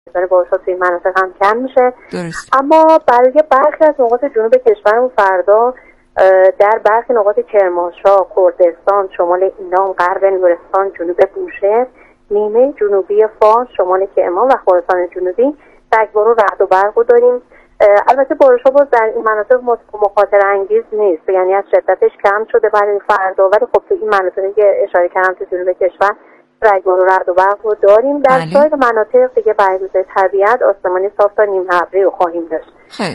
میزان بارش‌ها توی این مناطق هم کم میشه. درست. اما برای برخی از نقاط جنوب کشورمون فردا در برخی نقاط کرمانشاه، کردستان، شمال ایلام، غرب لرستان، جنوب بوشهر، نیمه جنوبی فارس، شمال کرمان و خراسان جنوبی رگبار و رعد و برق رو داریم. البته بارش‌ها باز در این مناطق مخاطره انگیز نیست، یعنی از شدتش کم شده برای فردا، ولی خب تو این مناطقی که اشاره کردم تو جنوب کشور رگبار و رعد و برق رو داریم. در سایر مناطق دیگه برای روز طبیعت آسمانی صاف تا نیم ابری رو خواهیم داشت.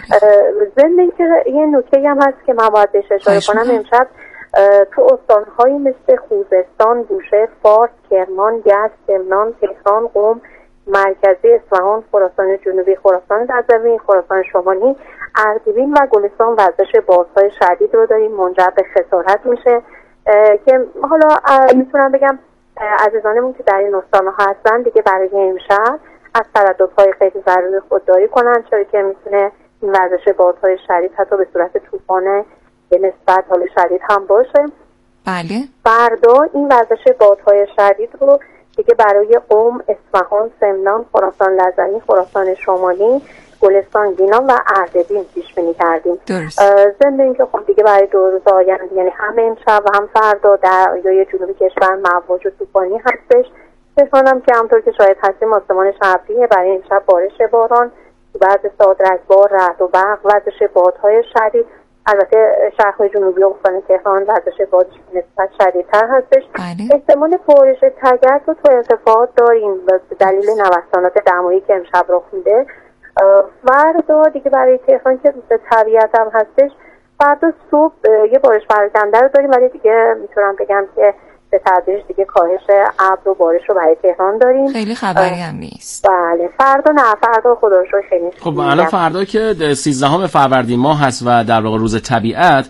ضمن اینکه یه نکته‌ای هم هست که من باید بهش اشاره کنم، امشب تو استان‌هایی مثل خوزستان، بوشهر، فارس، کرمان، یزد، تهران، تهران، قم، مرکزی، اصفهان، خراسان جنوبی، خراسان رضوی، خراسان شمالی، اردبیل و گلستان وزش بادهای شدید رو داریم، منجر به خسارت میشه که حالا میتونم بگم عزیزانمون که در این استان‌ها هستن دیگه برای امشب از ترددهای خیلی ضروری خودداری کنن، چرا که میتونه این وزش بادهای شدید حتی به صورت طوفان به نسبت حال شدید هم باشه. بله. فردا این وزش بادهای شدید رو دیگه برای قم، اصفهان، سمنان، خراسان رضوی، خراسان شمالی، گلستان، گیلان و اردبیل پیش بینی کردیم. ضمن اینکه خب دیگه برای 2 روز آینده یعنی هم امشب و هم فردا دریای جنوبی کشور مواج و طوفانی هستش. تهران که همطور که شاید هستیم آسمانش ابریه، برای امشب بارش باران، بعد ساعت رگبار، رعد و برق، وزش بادهای شدید. البته شهرهای جنوبی استان تهران وزش بادش نسبت شدیدتر هستش. احتمال بارش تگرگ رو تو ارتفاعات داریم به دلیل نوسانات دمایی که امشب رخ میده. فردا دیگه برای تهران که روز طبیعت هم هستش، فردا صبح یه بارش پراکنده رو داریم، ولی دیگه میتونم بگم که به تدریج دیگه کاهش ابر و بارش رو برای تهران داریم. خیلی خبری هم نیست. بله فردا خدا رو شکر خیلی. خب الان فردا که 13 فروردین ماه هست و در واقع روز طبیعت،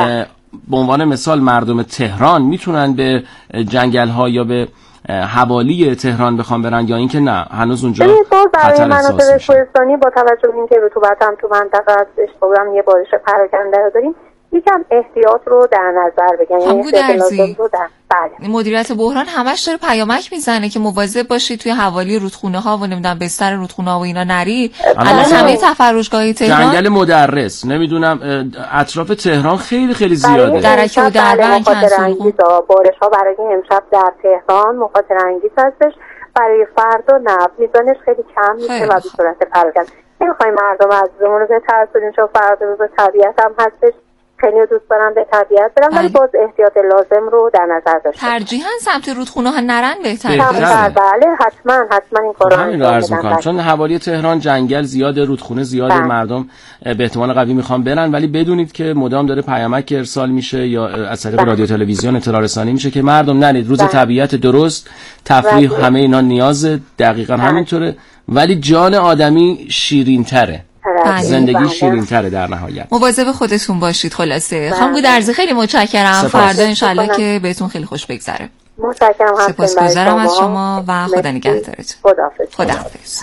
به عنوان مثال مردم تهران میتونن به جنگل ها یا به حوالی تهران بخوام برن یا اینکه نه هنوز اونجا خطر احساس میشه؟ کوهستانی با توجه به اینکه رطوبت هم تو منطقه هستش، خودم یه بارش پراکنده رو داریم، یکم احتیاط رو در نظر بگیرن. یعنی مدیریت بحران همش داره پیامک میزنه که مواظب باشید توی حوالی رودخونه ها و نمیدونم بستر رودخونه ها و اینا نرید. الان همه تفرجگاهی تهران جنگل مدرس نمیدونم اطراف تهران خیلی خیلی زیاده. درک و دربند کنسولگون بارش ها برای امشب در تهران مخاطره انگیز هستش. برای فردا نه، میزانش خیلی کم میشه و به صورت پراکنده. نمیخوایم مردم عزیزمون رو بترسونیم، چون فردا روز طبیعت هم هستش. خیلی دوست دارم به طبیعت برم، ولی باز احتیاط لازم رو در نظر داشته. ترجیحاً سمت رودخونه ها نرن بهتره. بله حتما این کارو همین رو عرض می‌کنم، چون حوالی تهران جنگل زیاده، رودخونه زیاده، مردم به احتمال قوی میخوان برن، ولی بدونید که مدام داره پیامک ارسال میشه یا از طریق رادیو تلویزیون اطلاع رسانی میشه که مردم نرید. روز طبیعت درست، تفریح همه اینا نیازه، دقیقاً همینطوره، ولی جان آدمی شیرین‌تره. زندگی شیرین‌تره در نهایت. مواظب خودتون باشید. خلاصه خانم گودرزی خیلی متشکرم. فردا انشالله که بهتون خیلی خوش بگذره. متشکرم. سپاسگزارم از شما و خدا نگهدارتون. خداحافظ.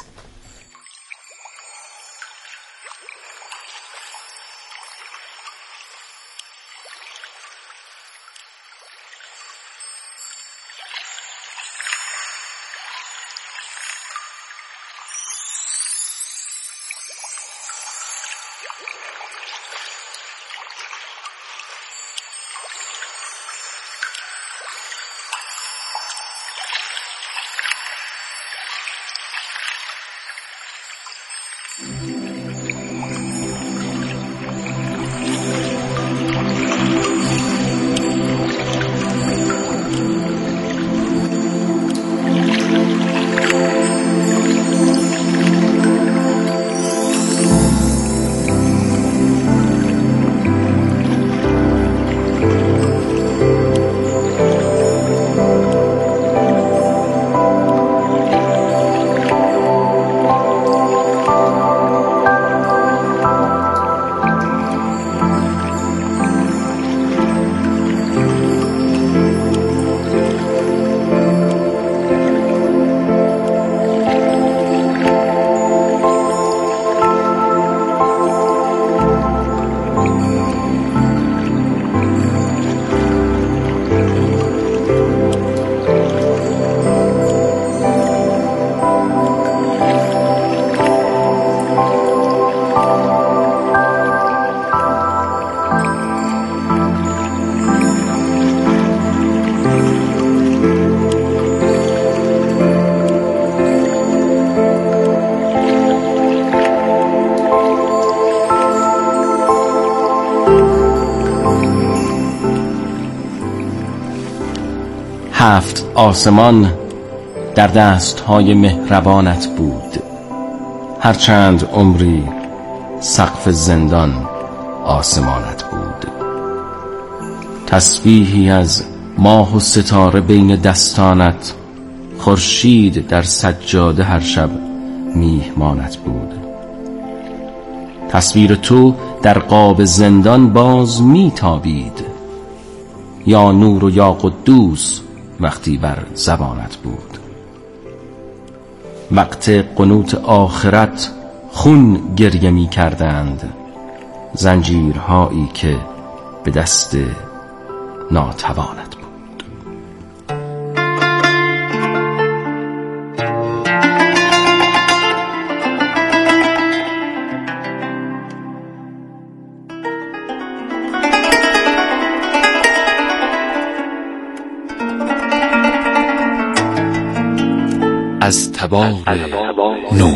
7 آسمان در دستهای مهربانت بود، هرچند عمری سقف زندان آسمانت بود. تسبیحی از ماه و ستاره بین دستانت، خورشید در سجاده هر شب میهمانت بود. تصویر تو در قاب زندان باز میتابید، یا نور و یا قدوس وقتی بر زبانت بود. وقت قنوت آخرت خون گریه می کردند، زنجیرهایی که به دست ناتوانت بود. از تبار نور.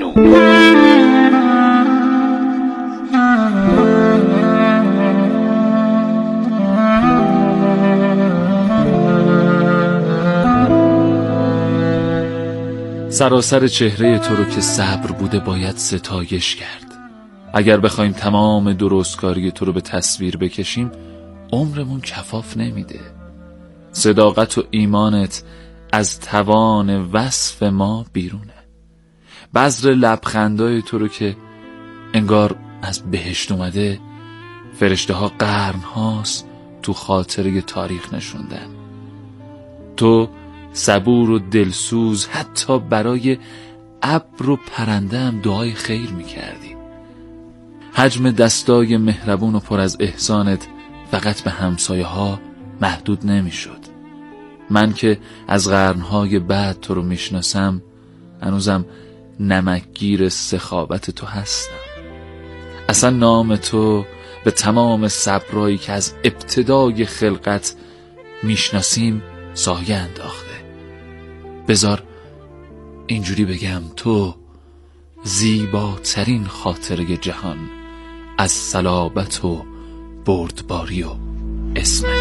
سراسر چهره تو رو که صبر بوده باید ستایش کرد. اگر بخوایم تمام درستکاری تو رو به تصویر بکشیم عمرمون کفاف نمیده. صداقت و ایمانت از توان وصف ما بیرونه. بذر لبخندای تو رو که انگار از بهشت اومده، فرشته ها قرن هاست تو خاطره تاریخ نشوندن. تو صبور و دلسوز، حتی برای ابر و پرنده هم دعای خیر میکردی. حجم دستای مهربون و پر از احسانت فقط به همسایه ها محدود نمیشد. من که از قرنهای بعد تو رو میشناسم هنوزم نمکگیر سخاوت تو هستم. اصلا نام تو به تمام صبرایی که از ابتدای خلقت میشناسیم سایه انداخته. بذار اینجوری بگم، تو زیباترین خاطره جهان از صلابت و بردباری و عصمتی.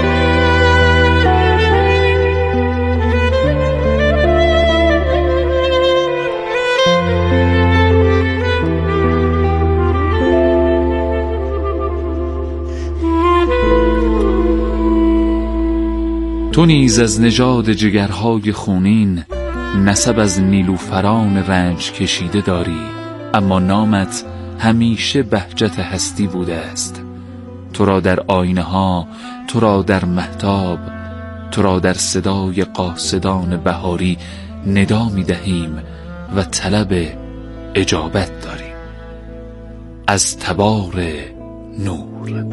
تو نیز از نژاد جگرهای خونین، نسب از نیلوفران رنج کشیده داری، اما نامت همیشه بهجت هستی بوده است. تو را در آینه ها، تو را در مهتاب، تو را در صدای قاصدان بهاری ندا می دهیم و طلب اجابت داریم. از تبار نور.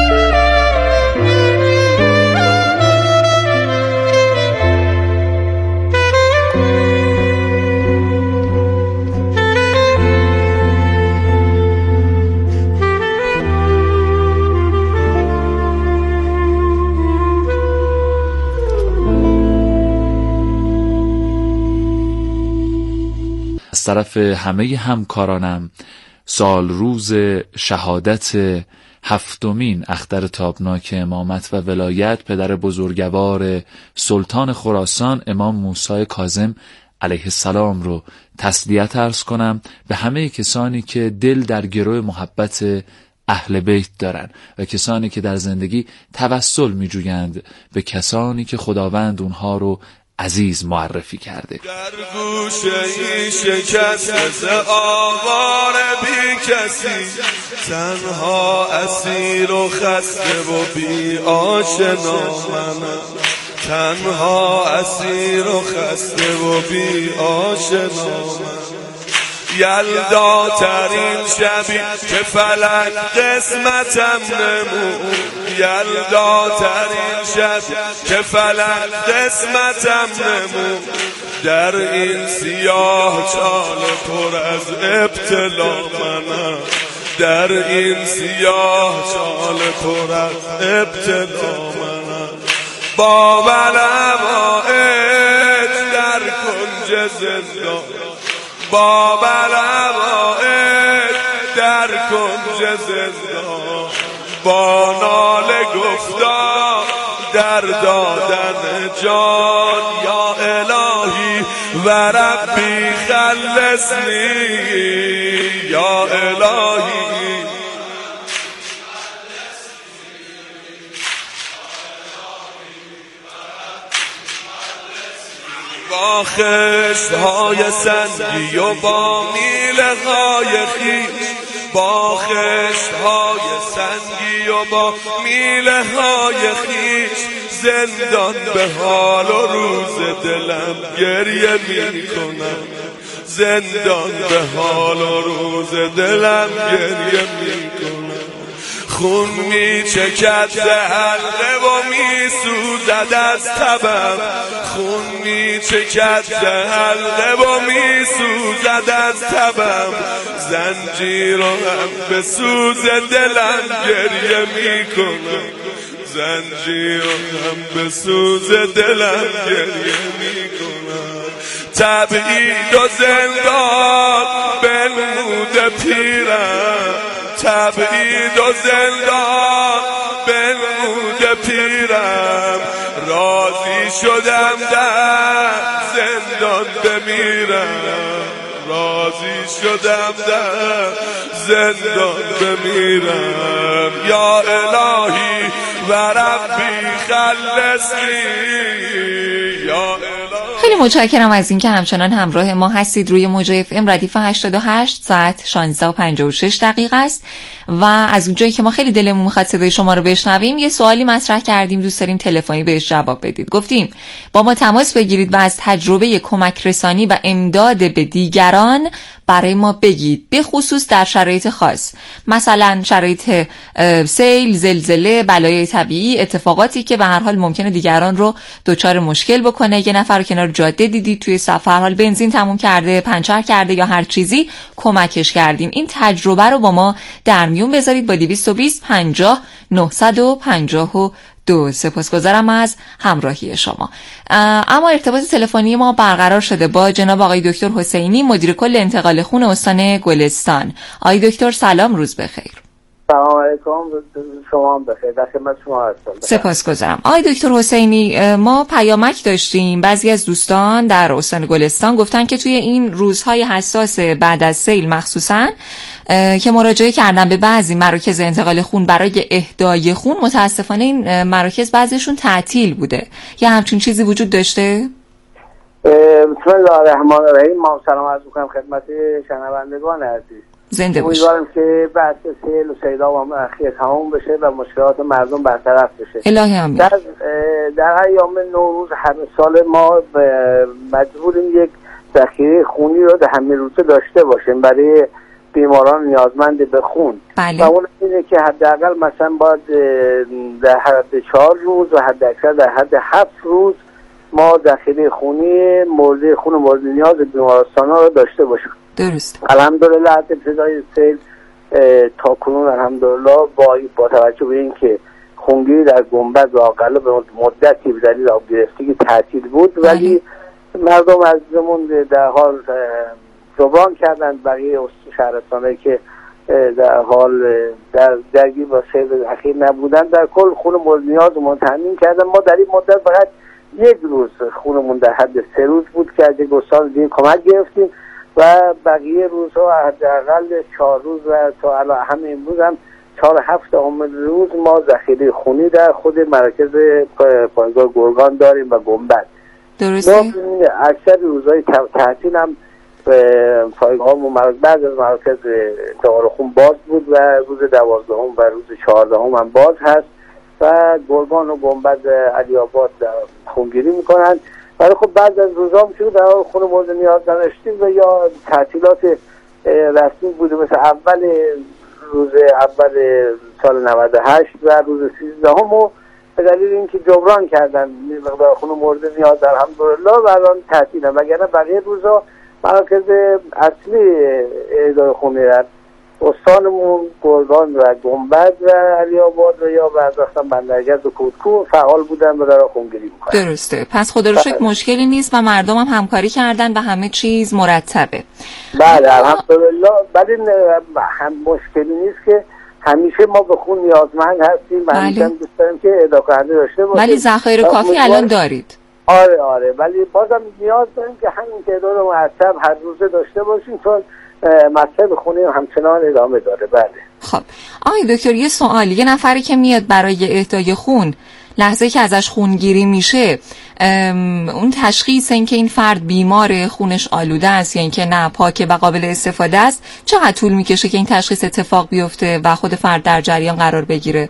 از طرف همه همکارانم سال روز شهادت 7مین اختر تابناک امامت و ولایت پدر بزرگوار سلطان خراسان امام موسی کاظم علیه السلام رو تسلیت عرض کنم به همه کسانی که دل در گروه محبت اهل بیت دارن و کسانی که در زندگی توسل می جویند به کسانی که خداوند اونها رو عزیز معرفی کرده. در گوشه ای شکست آوار بی کسی، تنها اسیر و خسته و بی آشنا منم، تنها اسیر و خسته و بی آشنا من. یلدا ترین شبی که فلک قسمتم نمود، یلدا ترین شبی که فلک قسمتم نمود، در این سیاه چال پر از ابتلا منم، در این سیاه چال پر از ابتلا منم. با علماء در کنج زندان، با علماء در کنج زندان، با ناله گفتار در در دادن جان. یا الهی و ربی خلصنی، یا الهی با خشت‌های سنگی و با میله‌های خیش، با خشت‌های سنگی و با میله‌های خیش، زندان به حال و روز دلم گریه می‌کنم، زندان به حال و روز دلم گریه می‌کنم. خون میچکد ز حلقه و میسوزد از تبم، خون میچکد ز حلقه و میسوزد از تبم. زنجیر و هم به سوز دلم گریه میکنم، زنجیر و هم به سوز دلم گریه میکنم. تبعید و زندان بنمود پیرم، تبعید و زندان بنمود پیرم. راضی شدم در زندان بمیرم، راضی شدم در زندان بمیرم. یا الهی و ربی خلصنی، یا خیلی متشکرم از اینکه همچنان همراه ما هستید. روی موج اف ام ردیف 88 ساعت 16:56 دقیقه است و از اونجایی که ما خیلی دلمون می‌خواد صدای شما رو بشنویم، یه سوالی مطرح کردیم، دوست داریم تلفنی بهش جواب بدید. گفتیم با ما تماس بگیرید و از تجربه کمک رسانی و امداد به دیگران برای ما بگید، به خصوص در شرایط خاص، مثلا شرایط سیل، زلزله، بلای طبیعی، اتفاقاتی که به هر حال ممکنه دیگران رو دچار مشکل بکنه. یه نفر رو کنار جاده دیدید توی سفر، حال بنزین تموم کرده، پنچر کرده یا هر چیزی، کمکش کردیم. این تجربه رو با ما در میون بذارید با 220 50 952. سپاسگزارم از همراهی شما. اما ارتباط تلفنی ما برقرار شده با جناب آقای دکتر حسینی، مدیر کل انتقال خون استان گلستان. آقای دکتر سلام، روز بخیر. سلام علیکم، شما هم بخیر. در خدمت شما هستم. سپاسگزارم. آقای دکتر حسینی، ما پیامک داشتیم، بعضی از دوستان در استان گلستان گفتن که توی این روزهای حساس بعد از سیل مخصوصاً که مراجعه کردن به بعضی مراکز انتقال خون برای اهدای خون، متاسفانه این مراکز بعضیشون تعطیل بوده. یا همچین چیزی وجود داشته؟ بسم الله الرحمن الرحیم. ما سلام عرض می‌کنم خدمت شنوندگان عزیز. زنده باشید. امیدوارم که بعد سیل و سیلاب هم اخیر تمام بشه و مشکلات مردم برطرف بشه. الهی آمین. در ایام نوروز هر سال ما مجبوریم یک ذخیره خونی رو در همه روزه داشته باشیم برای بیماران نیازمند به خون. بله. و اون اینه که حداقل مثلا باید در حد 4 روز و حد اکثر در حد 7 روز ما ذخیره خونی مورد نیاز بیمارستان‌ها رو داشته باشیم. درست. الحمدلله از ابتدای سیل تا کنون الحمدلله با توجه به اینکه خونگیری در گنبد و آقلا به مدتی به دلیل آب گرفتگی تعطیل بود، ولی مردم عزیزمون در حال جبران کردن. بقیه شهرستانایی که در حال درگیر با سیل اخیر نبودن در کل خون مورد نیازمون تامین کردن. ما در این مدت فقط یک روز خونمون در حد 3 روز بود که از گستان دیگه کمک گرفتیم و بقیه روزها حداقل 4 روز و تا الان همه امروز هم 4-7 روز ما ذخیره خونی در خود مراکز پایگاه گرگان داریم و گنبد. درسته. اکثر روزهای تعطیل هم پایگاه بعض از مراکز انتقال خون باز بود و روز 12 و روز 14 هم باز هست و گرگان و گنبد علی آباد خونگیری میکنن. ولی خب بعد از روزها هم شده در خون مورد نیاز نداشتیم و یا تعطیلات رسمی بوده، مثل روز اول سال 98 و روز 13 و به دلیل اینکه جبران کردن مقدار خون مورد نیاز الحمدلله و الان تعطیلن. وگرنه بقیه روزها مراکز اصلی اهدای خون استانمون گرگان و گنبد و علی آباد و یا برداختن بندرگرد و کودکو فعال بودن و دارن خونگیری میکنن. درسته. پس خدا رو شکر مشکلی نیست و مردم هم همکاری کردن و همه چیز مرتبه. بله الحمدلله. ولی هم مشکلی نیست که همیشه ما به خون نیازمند هستیم و همیشه دوست داریم که اهدا کننده داشته باشیم. ولی ذخایر کافی الان دارید؟ آره ولی بازم نیاز داریم که همین تعداد مرتب هر روزه داشته باشیم، چون مطلب خونی همچنان ادامه داره. بله. خب آقای دکتر یه سوال، یه نفری که میاد برای اهدای خون، لحظه که ازش خونگیری میشه، اون تشخیص این که این فرد بیماره، خونش آلوده است یا اینکه نه پاکه و قابل استفاده است، چقدر طول میکشه که این تشخیص اتفاق بیفته و خود فرد در جریان قرار بگیره؟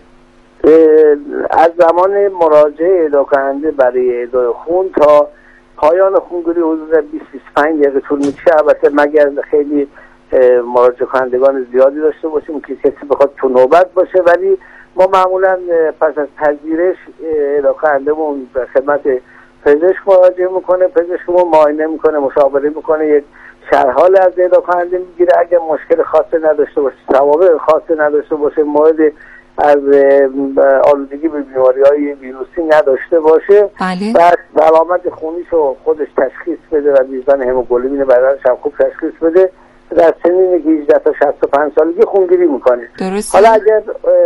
از زمان مراجعه اهدا کننده برای اهدای خون تا پایان خونگیری حدود 20-25 دقیقه طول میکشه. البته مگر خیلی مراجعه کنندگان زیادی داشته باشیم که کسی بخواد تو نوبت باشه، ولی ما معمولا پس از پذیرش اهدا کنندمون به خدمت پزشک مراجعه میکنه، پزشکمون معاینه میکنه، مشاوره میکنه، یک شرح حال از اهدا کننده میگیره. اگر مشکل خاصی نداشته باشه، ضوابط خاصی نداشته باشه، مورد از آلودگی به بیماری‌های ویروسی نداشته باشه، بله. و علامت خونیشو خودش تشخیص بده و میزان هموگلوبین بدنش هم خوب تشخیص بده، در سنین 18 تا 65 سالگی خونگیری میکنه. درسته. حالا اگر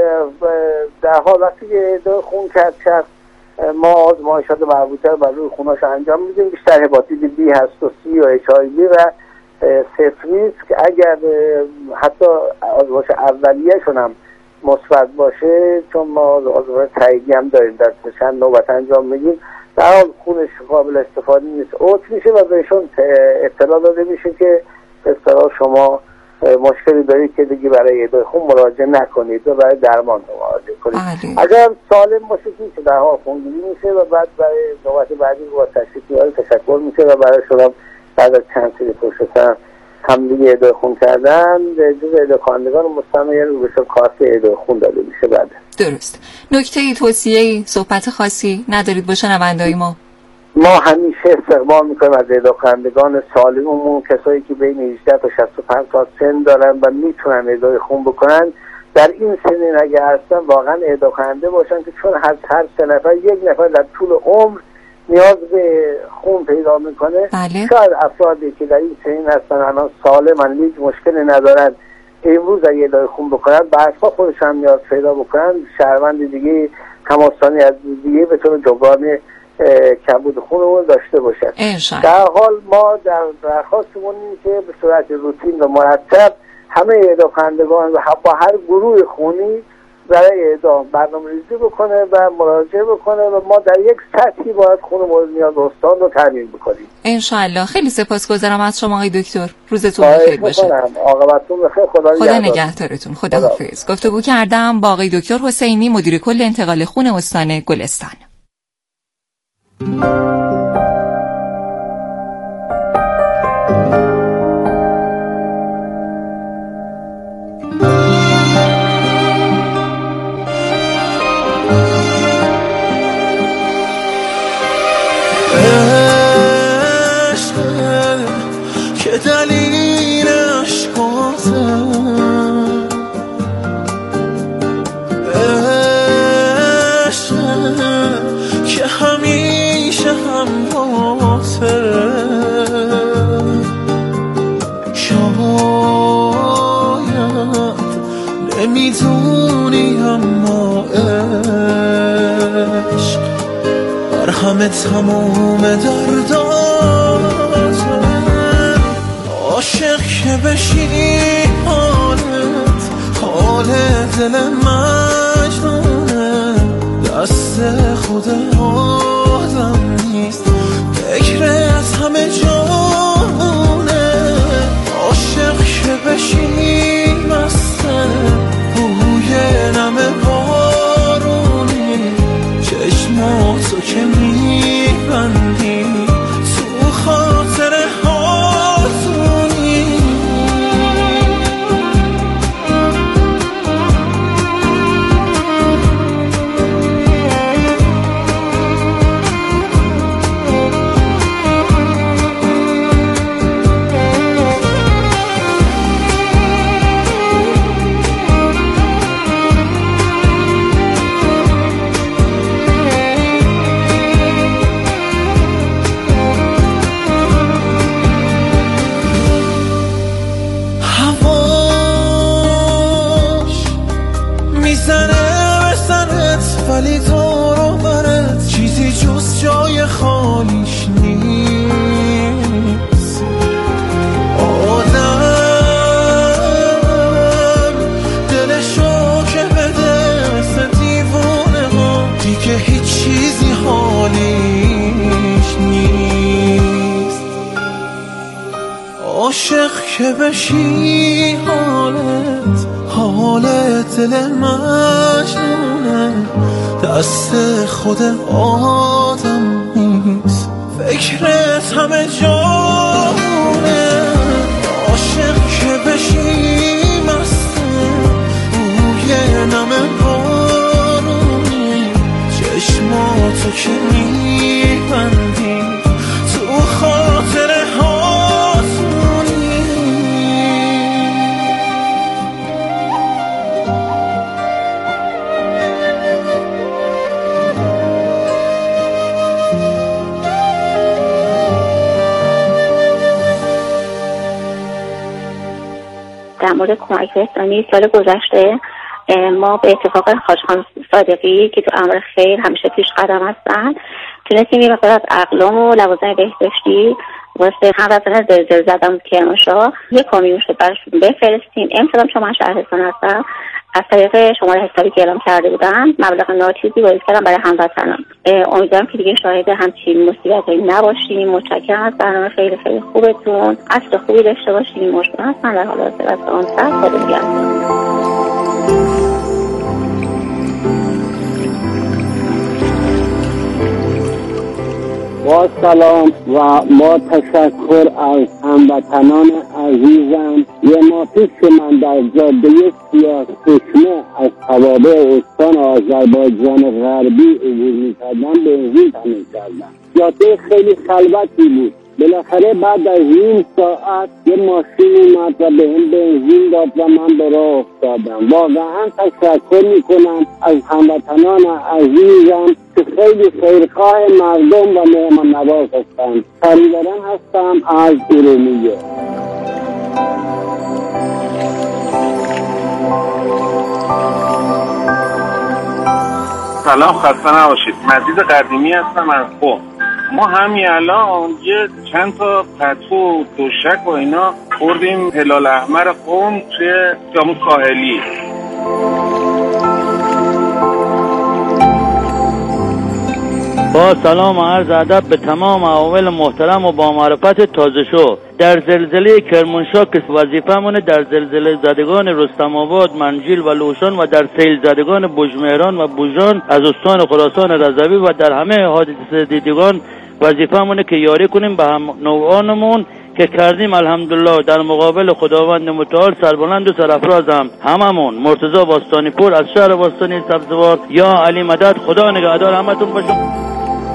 در حال وقتی که خون کرد شخص، ما آزمایشات مربوطه بر روی خوناش انجام میدیم، بیشتر هپاتیت بی هست و سی و HIV و سفلیس که اگر حتی آزمایش اولیه‌شون هم مثبت باشه، چون ما آزمایش تاییدی هم داریم در چند نوبت انجام میدیم، در حال خونش قابل استفاده نیست، اوت میشه و بهشون اطلاع داده میشه که اصطلاح شما مشکلی دارید که دیگه برای اهدای خون مراجعه نکنید و برای درمان مراجعه کنید. اگر سالم باشه که در حال خونگیری میشه و بعد برای نوبت بعدی با تشریفی‌ها تشکر میشه و برای شما بعد از چند سری پرسش هم دیگه اهدای خون کردن جز اهدا کنندگان مستمر رو به کارت اهدای خون داده میشه. بعد درست. نکته توصیه‌ای، صحبت خاصی ندارید با شنونده‌های ما؟ ما همیشه استقبال میکنیم از اهدا کنندگان سالممون، کسایی که بین 18 تا 65 سال سن دارن و میتونن اهدای خون بکنن. در این سنین اگه هستن واقعا اهدا کننده باشن، که چون هر 3 نفر یک نفر در طول عمر نیاز به خون پیدا میکنه. بله. شاید افرادی که در این سنین هستن الان سالمن، هیچ مشکلی ندارن، امروز اگه اهدای خون بکنن بعدها خودشون نیاز پیدا بکنن، شهروند دیگه کماستانی از دیگه به طور جبرانی کمبود خونمون داشته باشن. در حال ما در درخواستمون اینه که به صورت روتین و مرتب همه اهدا کنندگان و با هر گروه خونی برای اعدام برنامه‌ریزی بکنه و مراجعه بکنه و ما در یک سطحی باید خون مورد نیاز استان رو تامین بکنیم. انشالله. خیلی سپاسگزارم از شما آقای دکتر. روزتون بخیر باشه. عاقبتتون بخیر. خدا نگهدارتون. خداحافظ. گفتگو کردم با آقای دکتر حسینی، مدیر کل انتقال خون استان گلستان. که دلیل عشقاتم، که همیشه همراهته، شاید نمیدونی اما عشق بر همه تموم درداته، عاشق که بشی حال دل مجنونه، دست خود آدم نیست، فکر از همه جانه، عاشق که بشی مسته بوی نم بارونی، چشماتو که میبندی تو خاطر هاتونی، حالیش نیست. آدم دلشو که بده مثل دیوونه ها دیگه هیچ چیزی حالیش نیست. عاشق که بشی حالت دل مجنونه دست خود آدم نیست، فکرت همه جاونه. عاشق که بشی مسته روی نم بارونی چشماتو که میبندی تو خاطر در مورد کمک رسانی سال گذشته ما به اتفاق حاج خان صادقی که تو امر خیر همیشه پیش قدم هستن تونستیم یه مقدار از اقلام و لوازم بهداشتی واسه هموطنان زلزله زدن کرمانشاه یه کامیون شد براشون بفرستیم. امسال هم شما شهرستان هستن از طریق شماره حسابی که اعلام کرده بودن مبلغ ناچیزی واریز کردم برای هموطنان. امیدوارم که دیگه شاهد همچین مصیبتایی نباشیم. متشکرم از برنامه خیلی خیلی خوبتون. اصل خوبی داشته باشیم. مشکل هستن در حال حاضر از آن سر خود میگم. با سلام و با تشکر از هموطنان عزیزم. یه ماه پیش که من در جاده سیاه چشمه از توابع استان آذربایجان غربی عبور می‌کردم بنزین تامین کردم. جاده خیلی خلوتی بود. بالاخره بعد از نیم ساعت یه ماشین اومد و به هم بنزین داد و من به راه افتادم. واقعا تشکر میکنم از هموطنان عزیزم که خیلی خیرخواه مردم و مهمان نواز هستند. فریدران هستم از ارومیه. سلام، خسته نباشید. مجید قدیمی هستم از قم. ما همین الان یه چند تا پتو دوشک و اینا خوردیم هلال احمر قم توی جامو ساحلی. با سلام و عرض ادب به تمام عوامل محترم و با معرفت تازه شو. در زلزله کرمانشاه که وظیفه‌مونه در زلزله زدگان رستم آباد، منجیل و لوشان و در سیل زدگان بوجمهران و بوجان از استان خراسان رضوی و در همه حادثه دیدگان وظیفه‌مونه که یاری کنیم به هم نوعانمون که کردیم. الحمدلله در مقابل خداوند متعال سربلند و سرافرازم هممون. مرتضی باستانی پور از شهر باستانی سبزوار. یا علی مدد. خدا نگهدار همتون باشه.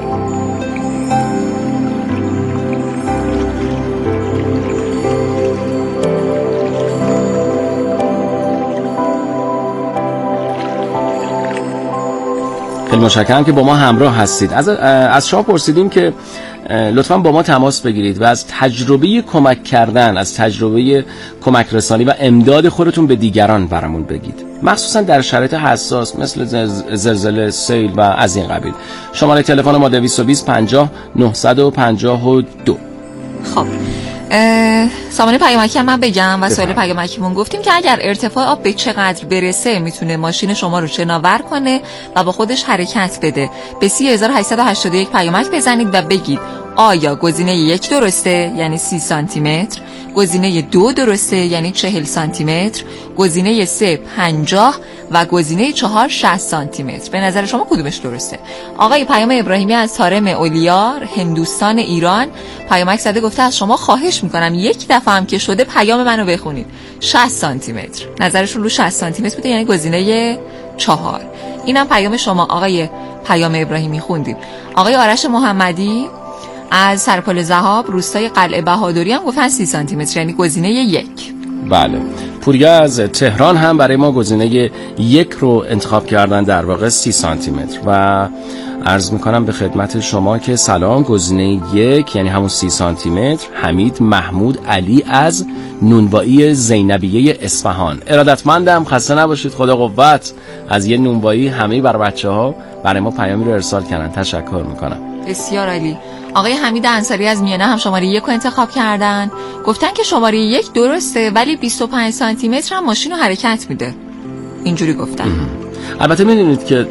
خیلی متشکرم که با ما همراه هستید. از شما پرسیدیم که لطفاً با ما تماس بگیرید و از تجربه کمک کردن، از تجربه کمک رسانی و امداد خودتون به دیگران برامون بگید، مخصوصا در شرایط حساس مثل زلزله، سیل و از این قبیل. شماره تلفن ما 220 50 952. خب سامانه پیامکی هم من بگم و سوال پیامکیمون گفتیم که اگر ارتفاع آب به چقدر برسه میتونه ماشین شما رو شناور کنه و با خودش حرکت بده. به 3881 پیامک بزنید و بگید آیا گزینه 1 درسته یعنی 30 سانتی متر، گزینه 2 درسته یعنی 40 سانتی متر، گزینه 3 50 و گزینه 4 60 سانتی متر. به نظر شما کدومش درسته؟ آقای پیام ابراهیمی از طارم اولیار هندوستان ایران پیامک زده، گفته از شما خواهش میکنم یک دفعه هم که شده پیام منو بخونید. 60 سانتی متر نظرشون رو 60 سانتی متر بوده یعنی گزینه 4. اینم پیام شما آقای پیام ابراهیمی خوندیم. آقای آرش محمدی از سرپل ذهاب روستای قلعه بهادری هم گفتن 30 سانتی متر یعنی گزینه 1. بله. پوریا از تهران هم برای ما گزینه 1 رو انتخاب کردن، در واقع 30 سانتی متر. و عرض میکنم به خدمت شما که سلام، گزینه 1 یعنی همون 30 سانتی متر. حمید محمود علی از نونوایی زینبیه اصفهان. ارادتمندم، خسته نباشید، خدا قوت. از یه نونوایی همه بر بچه‌ها برای ما پیامی رو ارسال کردن، تشکر میکنم. بسیار عالی. آقای حمید انصاری از میانه هم شماره 1 رو انتخاب کردن. گفتن که شماره 1 درسته ولی 25 سانتی متر هم ماشین رو حرکت میده. اینجوری گفتن. البته میدونید که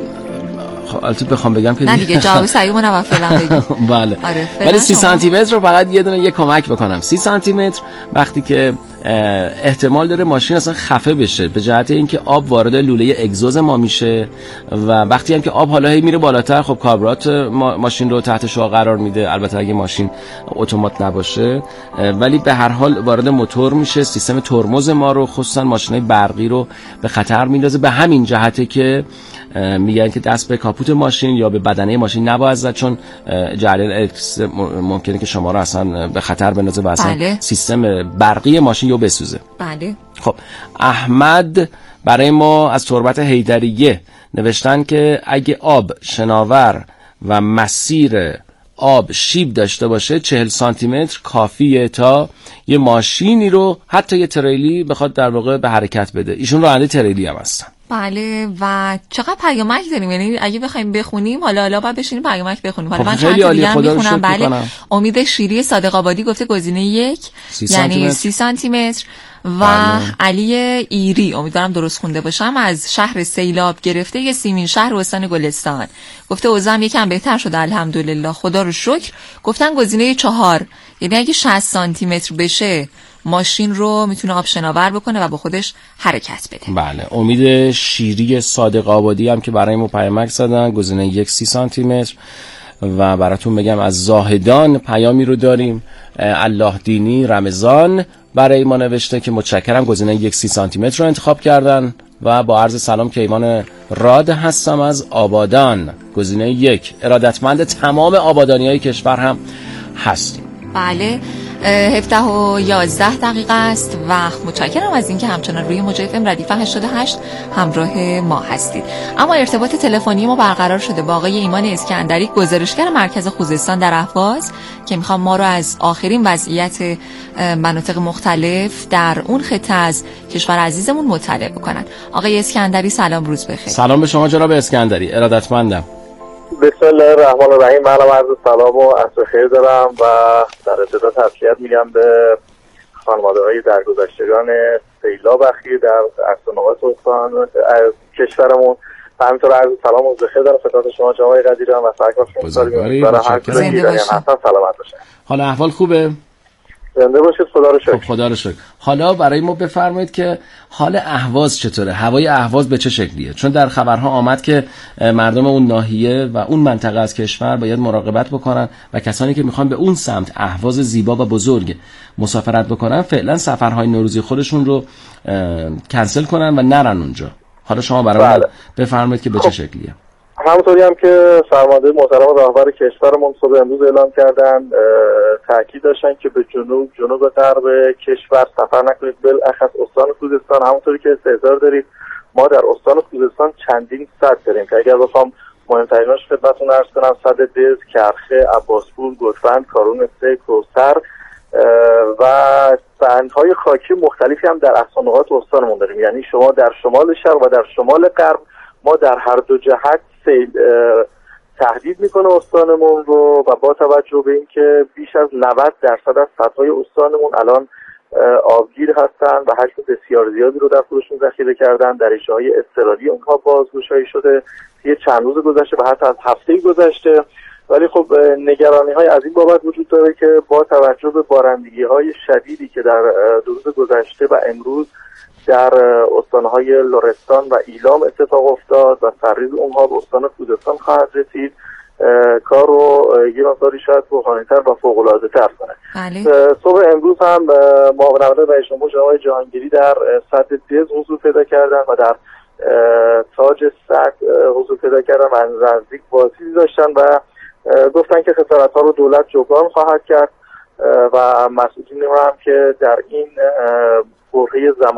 البته بخوام بگم که نه دیگه جواب صحیحو نباید فعلا بگیم. بله. ولی 30 سانتی متر رو فقط یه کمک بکنم. 30 سانتی متر وقتی که احتمال داره ماشین اصلا خفه بشه به جهت اینکه آب وارد لوله اگزوز ما میشه و وقتی هم که آب حالا هی میره بالاتر خب کاربرات ماشین رو تحت شعاع قرار میده. البته اگه ماشین اتومات نباشه ولی به هر حال وارد موتور میشه، سیستم ترمز ما رو خصوصا ماشینای برقی رو به خطر میندازه. به همین جهته که میگن که دست به کاپوت ماشین یا به بدنه ماشین نباید زد چون جریان الکتریس ممکنه که شما رو اصلا به خطر بندازه و اصلا سیستم برقی ماشین رو بسوزه. بله. خب احمد برای ما از تربت حیدریه نوشتن که اگه آب شناور و مسیر آب شیب داشته باشه 40 سانتی متر کافیه تا یه ماشینی رو حتی یه تریلی بخواد در واقع به حرکت بده. ایشون راننده تریلی هم هستن. بله. و چقدر پیامک داریم، یعنی اگه بخوایم بخونیم حالا باید بشینیم پیامک بخونیم. حالا من چند تا دیگه هم میخونم. بله. امید شیری صادق آبادی گفته گزینه 1 یعنی 30 سانتی متر و علی ایری امیدوارم درست خونده باشم از شهر سیلاب گرفته یه سیمین شهر استان گلستان گفته اوضاعم یکم بهتر شده الحمدلله خدا رو شکر. گفتن گزینه 4 یعنی اگه 60 سانتی متر بشه ماشین رو میتونه آب شناور بکنه و با خودش حرکت بده. بله. امید شیری صادق آبادی هم که برای ما پیامک زدن گزینه 1 30 سانتی متر و براتون بگم از زاهدان پیامی رو داریم. الله دینی رمضان برای ما نوشته که متشکرم گزینه 1 30 سانتی متر رو انتخاب کردن و با عرض سلام کیوان راد هستم از آبادان گزینه 1. ارادتمند تمام آبادانیای کشور هم هستیم. بله. 17:11 است و متشکرم از اینکه همچنان روی موج FM ردیف 88 همراه ما هستید. اما ارتباط تلفنی ما برقرار شده با آقای ایمان اسکندری گزارشگر مرکز خوزستان در اهواز که میخوام ما رو از آخرین وضعیت مناطق مختلف در اون خطه از کشور عزیزمون مطلع بکنن. آقای اسکندری سلام، روز بخیر. سلام به شما جناب اسکندری، ارادتمندم. بسم الله الرحمن الرحیم. منم عرض سلام و عصر خیر دارم و در ابتدا تسلیت میگم به خانواده‌های درگذشتگان سیلاب اخیر در اقصانوات استان کشورمون و همینطور عرض سلام و خیر دارم خدمت شما جناب قدیرم و سرکار برای هر کسی ایرانی هستن سلامت باشن. حالا احوال خوبه؟ زنده باشید. خدا رو شکر. خدا رو شکر. حالا برای ما بفرمایید که حال اهواز چطوره؟ هوای اهواز به چه شکلیه؟ چون در خبرها آمد که مردم اون ناحیه و اون منطقه از کشور باید مراقبت بکنن و کسانی که میخوان به اون سمت اهواز زیبا و بزرگ مسافرت بکنن فعلا سفرهای نوروزی خودشون رو کنسل کنن و نرن اونجا. حالا شما برای ما بفرمایید که به چه شکلیه؟ همونطوری هم که فرمانده محترم راهبر کشورمون صبح امروز اعلام کردن تاکید داشتن که به جنوب غرب کشور سفر نکنید، بالاخص استان خوزستان. همونطوری که استحضار دارید ما در استان خوزستان چندین سد داریم که اگر بخوام مهمتریناش خدمتتون عرض کنم سد دز، کرخه، عباسپور، گلفند، کارون 3، کوثر و بندهای خاکی مختلفی هم در اقصانوات استانمون داریم. یعنی شما در شمال شرق و در شمال غرب ما در هر دو جهت سیل تهدید میکنه استانمون رو و با توجه به اینکه بیش از 90% از سدهای استانمون الان آبگیر هستن و حجم بسیار زیادی رو در خودشون ذخیره کردن، دریچه‌های اضطراری اونها بازگشایی شده یه چند روز گذشته و حتی از هفته گذشته. ولی خب نگرانی‌های از این بابت وجود داره که با توجه به بارندگی‌های شدیدی که در دو روز گذشته و امروز در استانهای لرستان و ایلام اتفاق افتاد و سرریز اونها به استان خوزستان خواهد رسید، کار رو یه مقداری شاید بحرانی‌تر و فوق‌العاده‌تر کنه. صبح امروز هم معاون اول رئیس جمهور جناب جهانگیری در سد دز حضور پیدا کردن و در تاج سد حضور پیدا کردن و نزدیک بازدیدی داشتن و گفتن که خسارت‌ها رو دولت جبران خواهد کرد و مسئولین هم که در این برهه زمان